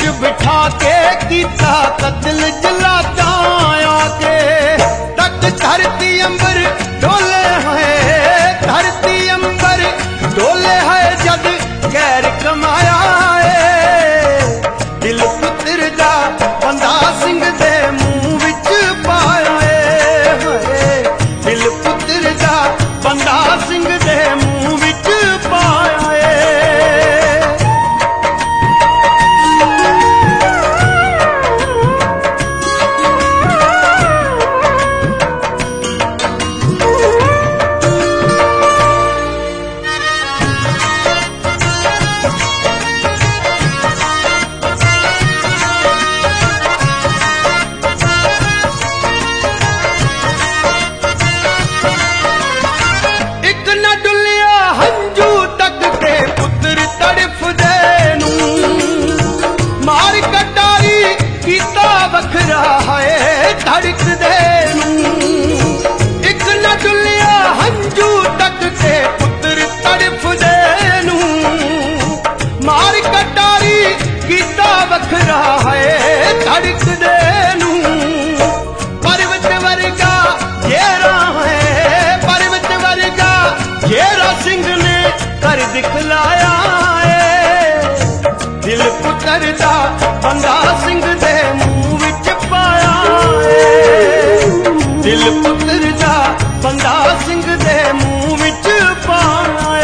बिठा के कीता कत्ल जलाता आके तक धरती अंबर डोले है, धरती अंबर डोले है जद गैर कमाया है। दिल पुत्र दा बंदा सिंह दे मुंह विच पाया है, दिल पुत्र दा बंदा सिंह दे मुंह विच पाया है। वखरा है धड़क दे एक न डुलिया हंजू तक के पुत्र तड़फ दे मार कटारी कीता वखरा है धड़क दे पर्वत वर्गा घेरा है, पर्वत वर्गा घेरा सिंह ने कर दिखलाया है। दिल पुत्र दा बंदा सिंह दे दिल पुत्र दा बंदा सिंह दे मुंह विच पाया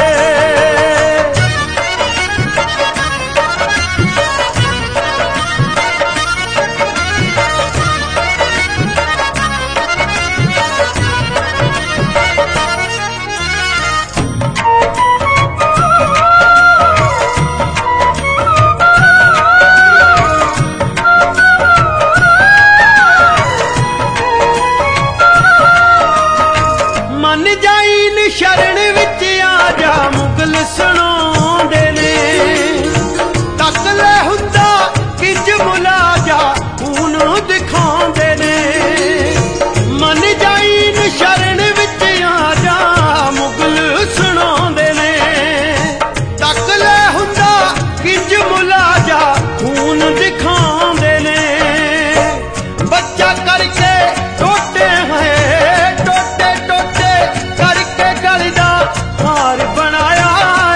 शरण विच आ जा मुगल सुनाउंदे ने तक ले हुंदा किंज मुला जा खून दिखाउंदे ने मन जाईन शरण विच आ जा मुगल सुनाउंदे ने तक ले हुंदा किंज मुला जा खून दिखाउंदे ने बच्चा करके टोटे हैं टोटे टोटे करके गलदा हार बनाया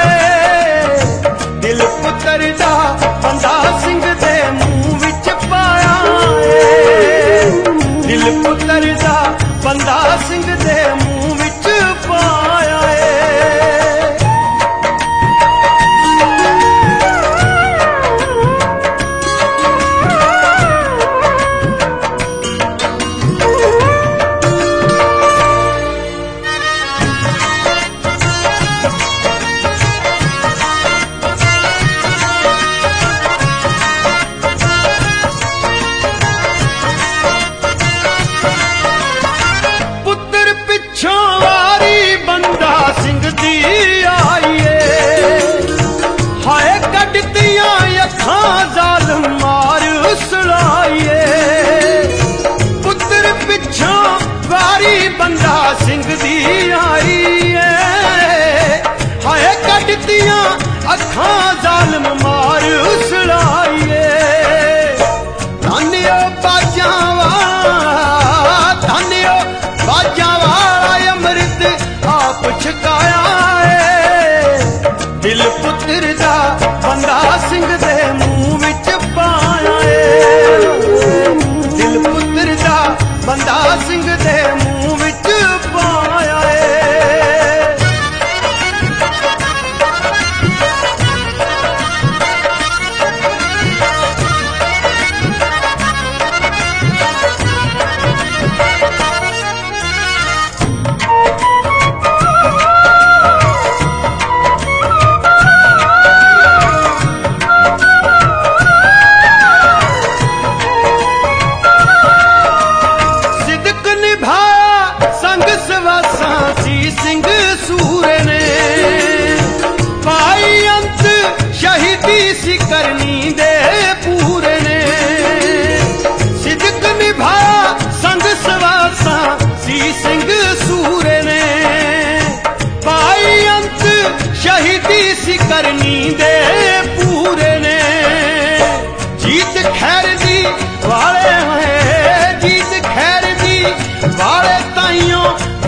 है। दिल पुत्र दा बंदा सिंह दे मुंह विच पाया है, दिल पुत्र दा बंदा सिंह दे मुंह विच पाया है। बंदा सिंह दी आई है हाय कटतियां अखां जालम मार उसड़ाइए धन्यो बाजा वाला अमृत आप छकाया है। दिल पुत्र दा बंदा सिंह दे मुंह विच पाया है, दिल पुत्र दा बंदा सिंह दे मुंह विच पाया है।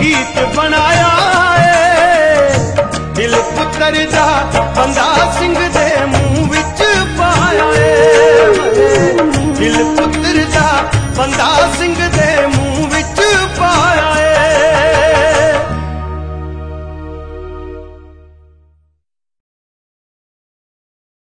गीत बनाया है। दिल पुत्र दा बंदा सिंह दे मुंह विच पाया है। दिल पुत्र दा बंदा सिंह दे मुंह